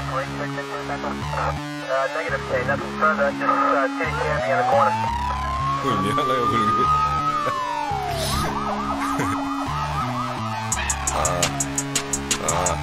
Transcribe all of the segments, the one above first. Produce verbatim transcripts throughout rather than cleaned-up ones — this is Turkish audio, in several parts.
negative, say nothing further. Just uh, take care of me in the corner. Niye lan yok? Aa. Aa.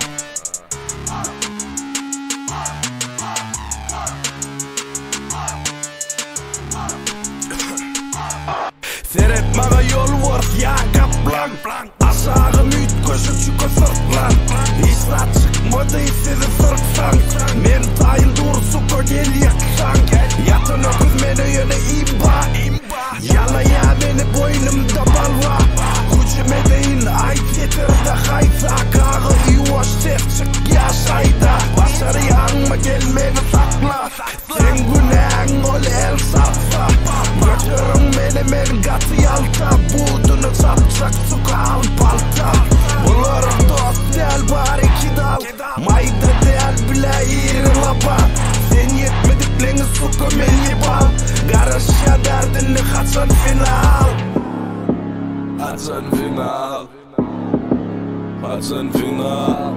Seyret bana yol var ya kaplan. Aşağı müt koşup şu kısırtlan. İşler çıkmadı sizi sırtsan. Men tayın dursu ko gel yaksan. Yatın öküz meni yöne imba. Yala ya beni boynumda balva. Gücüme deyin ait yetirde hayta. Kağı yuvaş ses çık yaşayda. Başarı yanma gelmeni sakla. Sen günahın ol el satsa. Götürün beni men gatı yalta. Budunu sapacak suka al palta. Bulurum dost del bari iki dal. Mayda del bile iri lapa. Sen yetmediklerini suka men yibal. Garışa derdini kaçan final. Kaçan final. Kaçan final.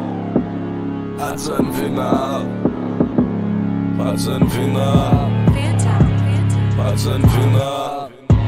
Kaçan final. Kaçan final. Kaçan final.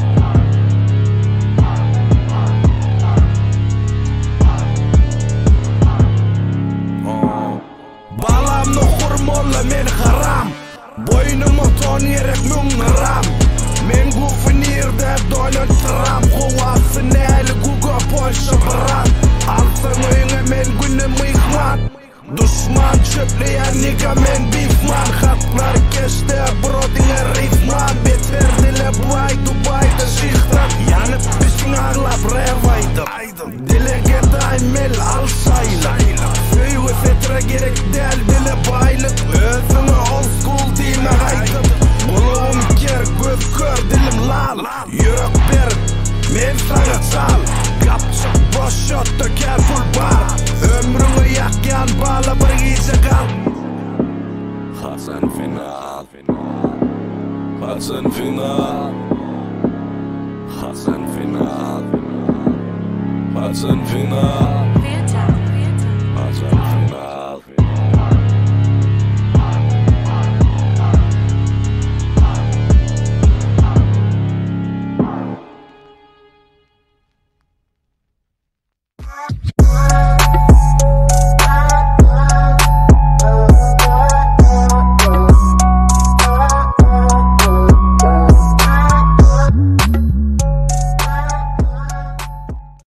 Balamni hurmolla men haram. Boynumu ton yerek mungram. Men gufinirde dolan tram. Kovasın eli guga polşa bram. Alsın oyuna men günü mihman. Düşman çöpleyen niga men bifman. Hatlar keşte brodine rifman. Beter dile buay Dubai'da şihtan. Yanıp düşün ağlap revaydım. Dilege daimel alsayla. Föyü fetre gerek del dile baylık. Özümü old school dime gaydım. Buluğum ker göz kör dilim lal. Yürek berim men sana sal. Kapçık boş shot döker full bar. Ömrümü yakyan bağla bir giyce kal. Kaçan final. Kaçan final. Kaçan final. Kaçan final.